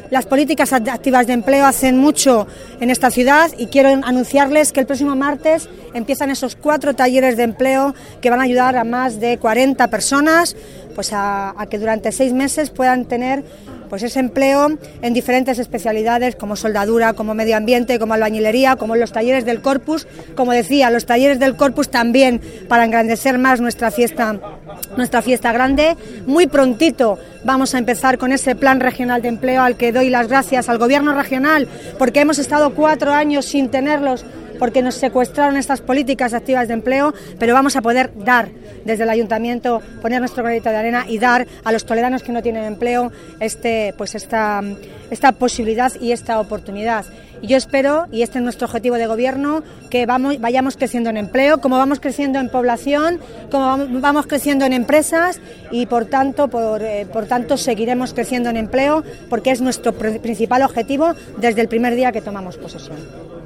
Las políticas activas de empleo hacen mucho en esta ciudad y quiero anunciarles que el próximo martes empiezan esos 4 talleres de empleo que van a ayudar a más de 40 personas pues a que durante 6 meses puedan tener pues ese empleo en diferentes especialidades como soldadura, como medio ambiente, como albañilería, como los talleres del Corpus. Como decía, los talleres del Corpus también para engrandecer más nuestra fiesta grande. Muy prontito vamos a empezar con ese plan regional de empleo al que doy las gracias al gobierno regional porque hemos estado 4 años sin tenerlos porque nos secuestraron estas políticas activas de empleo, pero vamos a poder dar desde el ayuntamiento, poner nuestro granito de arena y dar a los toledanos que no tienen empleo esta posibilidad y esta oportunidad. Y yo espero, y este es nuestro objetivo de gobierno, que vayamos creciendo en empleo, como vamos creciendo en población, como vamos creciendo en empresas y por tanto seguiremos creciendo en empleo porque es nuestro principal objetivo desde el primer día que tomamos posesión.